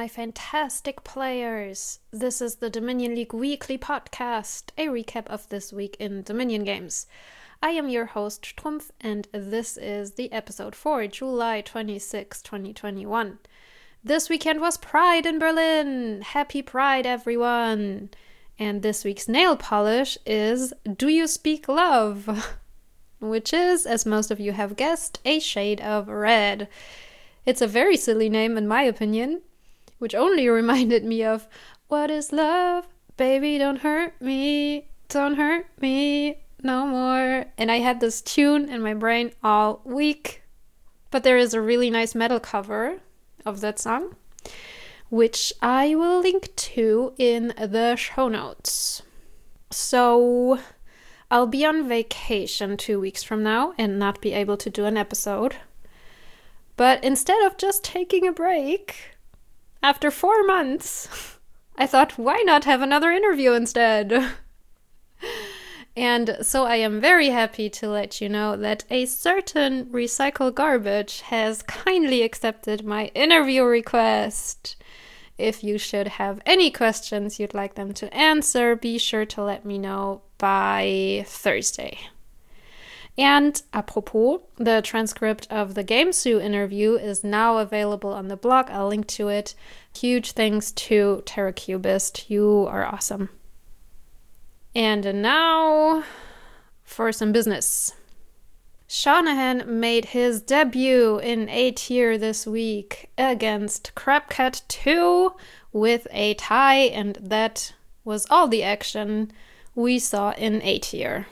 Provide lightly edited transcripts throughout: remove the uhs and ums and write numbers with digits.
my fantastic players. This is the Dominion League Weekly Podcast, a recap of this week in Dominion games. I am your host, Strumpf, and this is the episode for July 26, 2021. This weekend was Pride in Berlin! Happy Pride, everyone! And this week's nail polish is Do You Speak Love? Which is, as most of you have guessed, a shade of red. It's a very silly name in my opinion, which only reminded me of What is love? Baby, don't hurt me no more. And I had this tune in my brain all week. But there is a really nice metal cover of that song, which I will link to in the show notes. So I'll be on vacation 2 weeks from now and not be able to do an episode. But instead of just taking a break, after 4 months, I thought, why not have another interview instead? And so I am very happy to let you know that a certain Recycle Garbage has kindly accepted my interview request. If you should have any questions you'd like them to answer, be sure to let me know by Thursday. And apropos, the transcript of the GameSue interview is now available on the blog. I'll link to it. Huge thanks to TerraCubist. You are awesome. And now for some business. Shanahan made his debut in A-tier this week against Crabcat 2 with a tie, and that was all the action we saw in A-tier.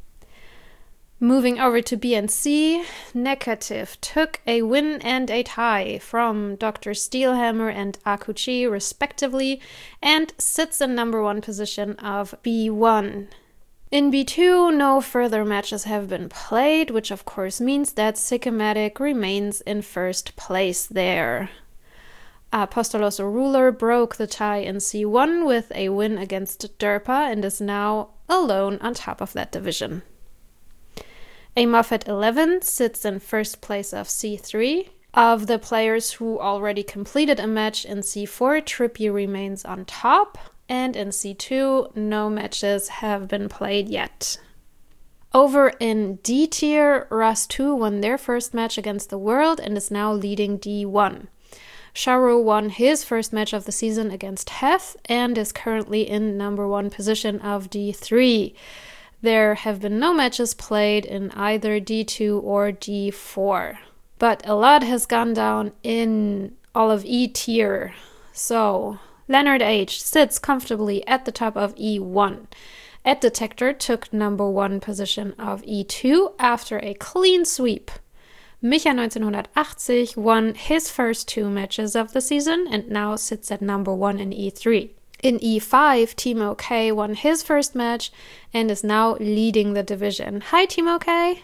Moving over to BNC, Negative took a win and a tie from Dr. Steelhammer and Akuchi respectively and sits in number 1 position of B1. In B2, no further matches have been played, which of course means that Sycomatic remains in first place there. Apostoloso Ruler broke the tie in C1 with a win against Derpa and is now alone on top of that division. A Moffat 11 sits in first place of C3. Of the players who already completed a match in C4, Trippy remains on top, and in C2, no matches have been played yet. Over in D tier, Ras2 won their first match against the World and is now leading D1. Sharu won his first match of the season against Heth and is currently in number 1 position of D3. There have been no matches played in either D2 or D4. But a lot has gone down in all of E tier. So, Leonard H. sits comfortably at the top of E1. Ed Detector took number 1 position of E2 after a clean sweep. Micha 1980 won his first 2 matches of the season and now sits at number 1 in E3. In E5, Timo K won his first match and is now leading the division. Hi, Timo K!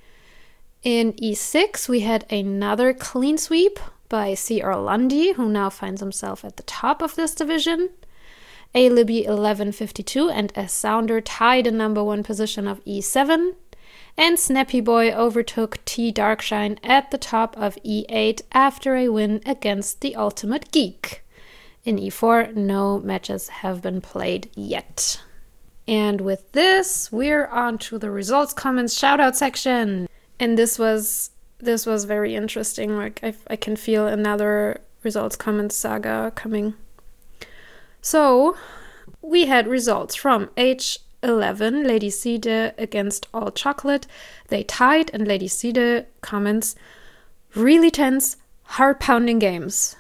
In E6, we had another clean sweep by C. Orlandi, who now finds himself at the top of this division. A Libby 1152 and S. Sounder tied in number 1 position of E7. And Snappy Boy overtook T. Darkshine at the top of E8 after a win against the Ultimate Geek. In E4, no matches have been played yet. And with this, we're on to the results, comments, shoutout section. And this was very interesting. Like I can feel another results, comments saga coming. So, we had results from H11, Lady Side against All Chocolate. They tied, and Lady Side comments, really tense, heart-pounding games.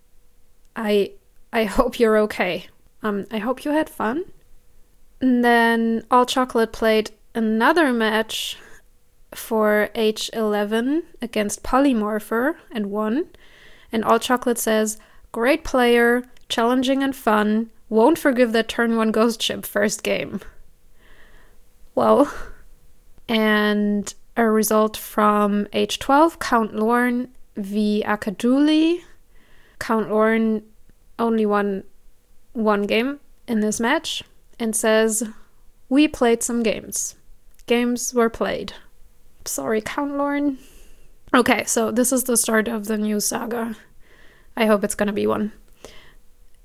I hope you're okay. I hope you had fun. And then All Chocolate played another match for H11 against Polymorpher and won. And All Chocolate says, great player, challenging and fun, won't forgive that turn 1 ghost ship first game. Well, and a result from H12, Count Lorne v. Akaduli. Count Lorne only won 1 game in this match and says, we played some games. Games were played. Sorry, Count Lorne. Okay, so this is the start of the new saga. I hope it's gonna be one.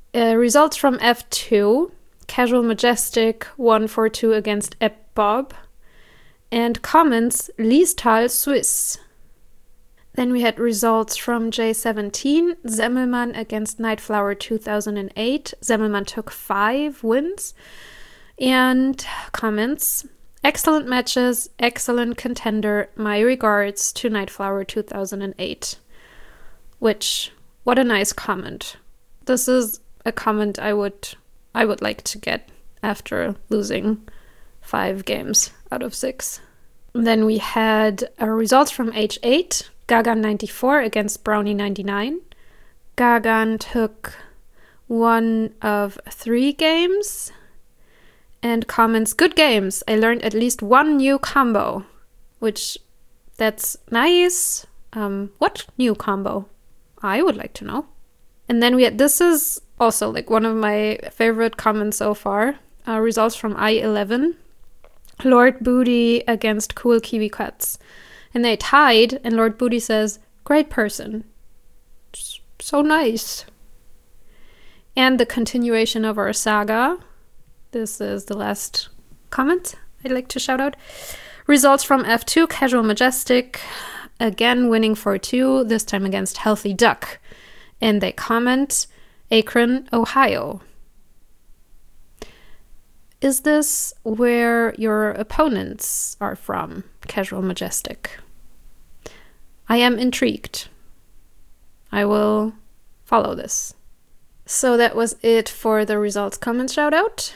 Results from F2. Casual Majestic won 4-2 against Bob. And comments, Liestal Swiss. Then we had results from J17. Semmelmann against Nightflower 2008. Semmelmann took 5 wins. And comments, excellent matches, excellent contender. My regards to Nightflower 2008. Which, what a nice comment. This is a comment I would like to get after losing 5 games out of 6. Then we had results from H8. Gagan 94 against Brownie 99. Gagan took 1 of 3 games. And comments, good games. I learned at least 1 new combo. Which, that's nice. What new combo? I would like to know. And then we had, this is also like one of my favorite comments so far. Results from I11. Lord Booty against Cool Kiwi Cuts. And they tied, and Lord Booty says, great person. So nice. And the continuation of our saga. This is the last comment I'd like to shout out. Results from F2, Casual Majestic. Again, winning 4-2, this time against Healthy Duck. And they comment, Akron, Ohio. Is this where your opponents are from, Casual Majestic? I am intrigued. I will follow this. So that was it for the results comment shout out.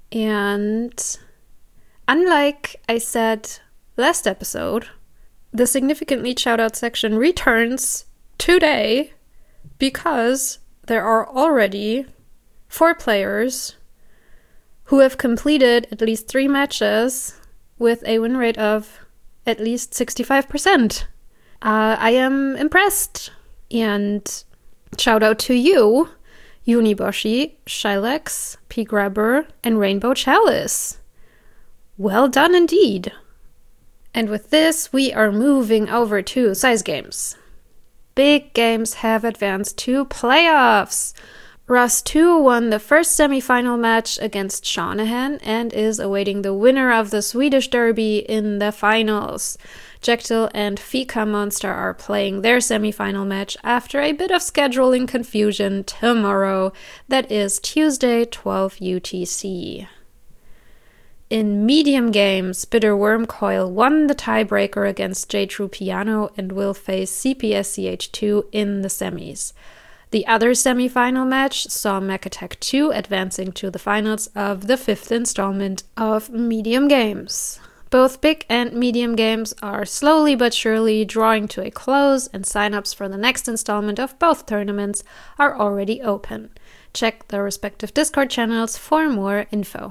And unlike I said last episode, the significantly shout out section returns today because there are already 4 players who have completed at least 3 matches with a win rate of at least 65%. I am impressed. And shout out to you, Uniboshi, Shylex, P. Grabber, and Rainbow Chalice. Well done indeed. And with this, we are moving over to size games. Big games have advanced to playoffs. Russ 2 won the first semifinal match against Shanahan and is awaiting the winner of the Swedish Derby in the finals. Jekyll and Fika Monster are playing their semifinal match after a bit of scheduling confusion tomorrow, that is Tuesday, 12 UTC. In medium games, Bitter Worm Coil won the tiebreaker against J-True Piano and will face CPSCH2 in the semis. The other semi-final match saw Mech 2 advancing to the finals of the 5th installment of Medium Games. Both big and medium games are slowly but surely drawing to a close, and signups for the next installment of both tournaments are already open. Check the respective Discord channels for more info.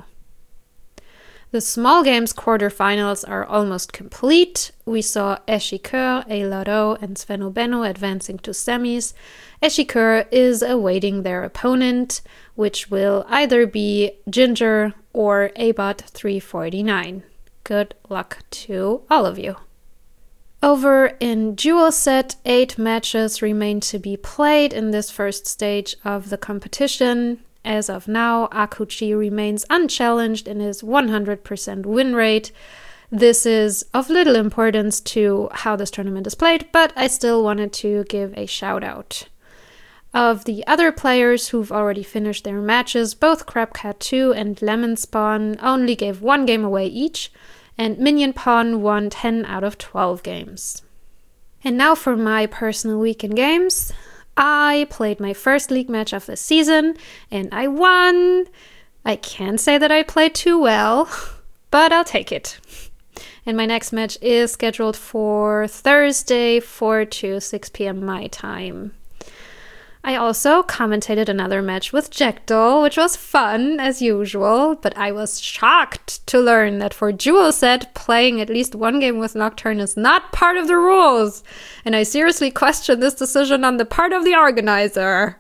The small games quarterfinals are almost complete. We saw Eshikur, Eilaro, and Sveno Benno advancing to semis. Eshikur is awaiting their opponent, which will either be Ginger or Abot 349. Good luck to all of you. Over in Dual Set, 8 matches remain to be played in this first stage of the competition. As of now, Akuchi remains unchallenged in his 100% win rate. This is of little importance to how this tournament is played, but I still wanted to give a shout out. Of the other players who've already finished their matches, both Crabcat 2 and Lemon Spawn only gave 1 game away each, and Minion Pawn won 10 out of 12 games. And now for my personal weekend games. I played my first league match of the season, and I won. I can't say that I played too well, but I'll take it. And my next match is scheduled for Thursday, 4 to 6 p.m. my time. I also commentated another match with Jackdaw, which was fun, as usual, but I was shocked to learn that for Dual Set, playing at least 1 game with Nocturne is not part of the rules, and I seriously question this decision on the part of the organizer.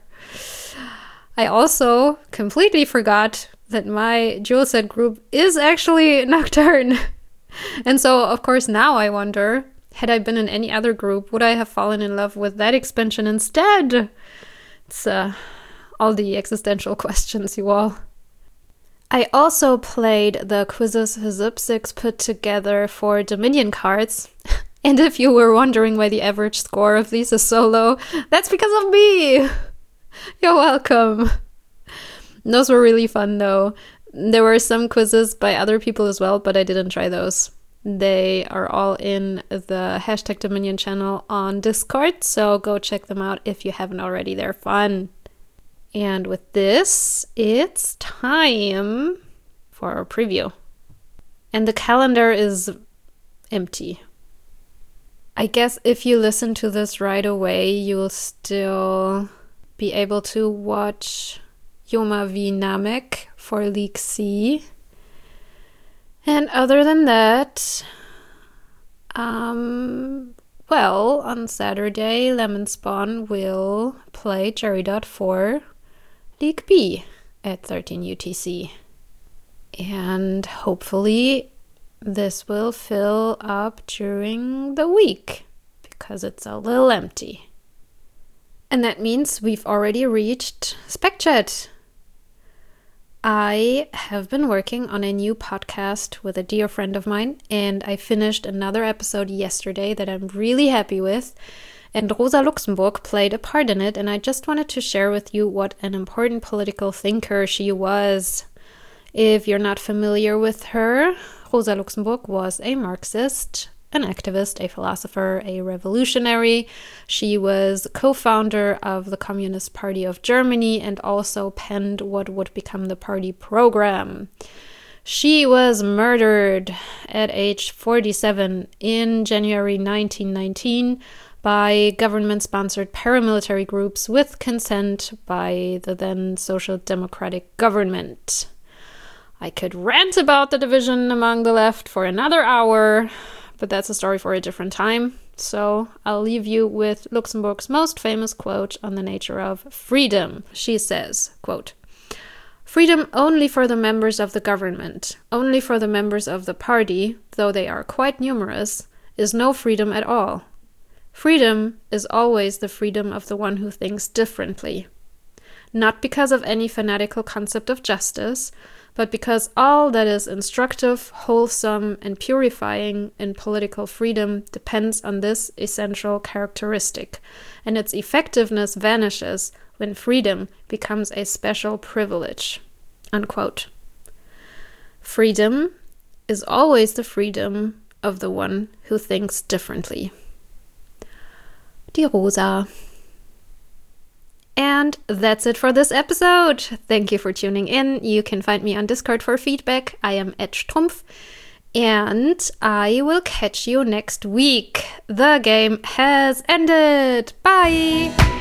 I also completely forgot that my Dual Set group is actually Nocturne. And so, of course, now I wonder, had I been in any other group, would I have fallen in love with that expansion instead? It's all the existential questions, you all. I also played the quizzes Zipsix put together for Dominion cards. And if you were wondering why the average score of these is so low, that's because of me! You're welcome. Those were really fun, though. There were some quizzes by other people as well, but I didn't try those. They are all in the hashtag Dominion channel on Discord, so go check them out if you haven't already. They're fun. And with this, it's time for our preview. And the calendar is empty. I guess if you listen to this right away, you'll still be able to watch Yoma v Namek for League C. And other than that, well, on Saturday, Lemon Spawn will play Geridot for League B at 13 UTC. And hopefully this will fill up during the week because it's a little empty. And that means we've already reached SpecChat. I have been working on a new podcast with a dear friend of mine, and I finished another episode yesterday that I'm really happy with. And Rosa Luxemburg played a part in it, and I just wanted to share with you what an important political thinker she was. If you're not familiar with her, Rosa Luxemburg was a Marxist, an activist, a philosopher, a revolutionary. She was co-founder of the Communist Party of Germany and also penned what would become the party program. She was murdered at age 47 in January 1919 by government-sponsored paramilitary groups with consent by the then Social Democratic government. I could rant about the division among the left for another hour, but that's a story for a different time. So I'll leave you with Luxemburg's most famous quote on the nature of freedom. She says, quote, "Freedom only for the members of the government, only for the members of the party, though they are quite numerous, is no freedom at all. Freedom is always the freedom of the one who thinks differently. Not because of any fanatical concept of justice, but because all that is instructive, wholesome, and purifying in political freedom depends on this essential characteristic, and its effectiveness vanishes when freedom becomes a special privilege." Unquote. Freedom is always the freedom of the one who thinks differently. Die Rosa. And that's it for this episode. Thank you for tuning in. You can find me on Discord for feedback. I am @Strumpf. And I will catch you next week. The game has ended. Bye!